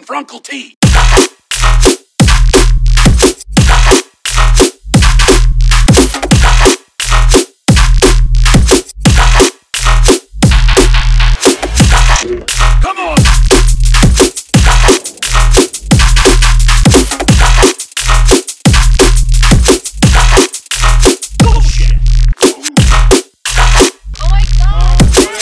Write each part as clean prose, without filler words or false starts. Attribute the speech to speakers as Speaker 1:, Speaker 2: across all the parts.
Speaker 1: question for Uncle T. Come on! Bullshit!
Speaker 2: Oh my God!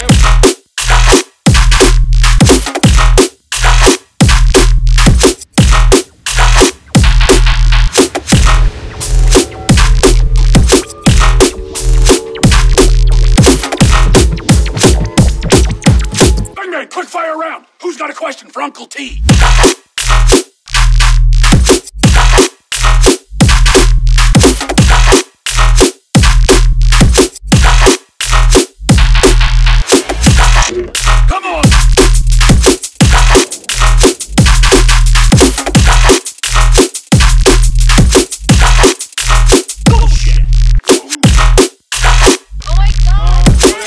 Speaker 1: Quick fire round. Who's got a question for Uncle T? Come on! Bullshit!
Speaker 2: Oh my God!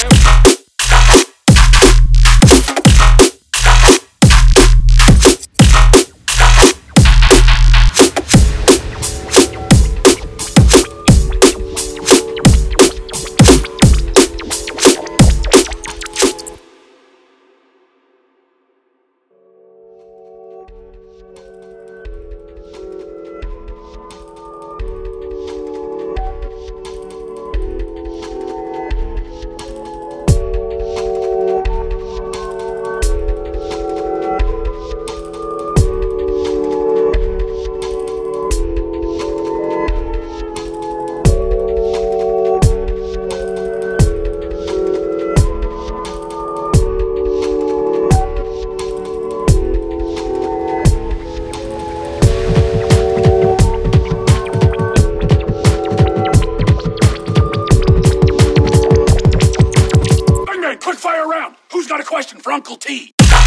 Speaker 1: Quick fire round. Who's got a question for Uncle T?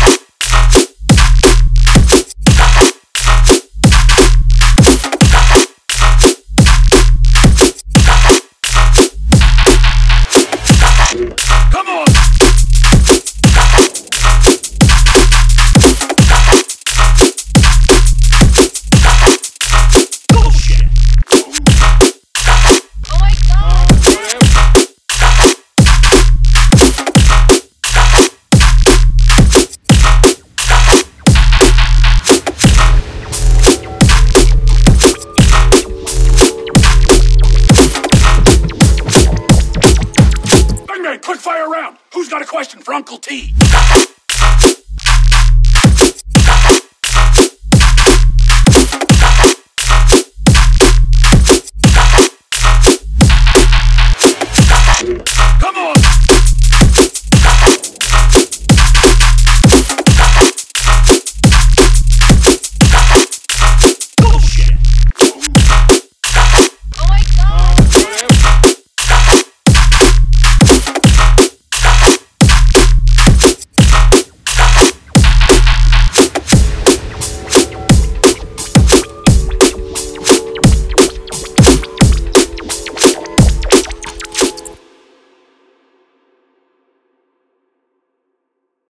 Speaker 1: Come on! Bullshit!
Speaker 2: Oh my God!
Speaker 1: Quick fire round. Who's got a question for Uncle T?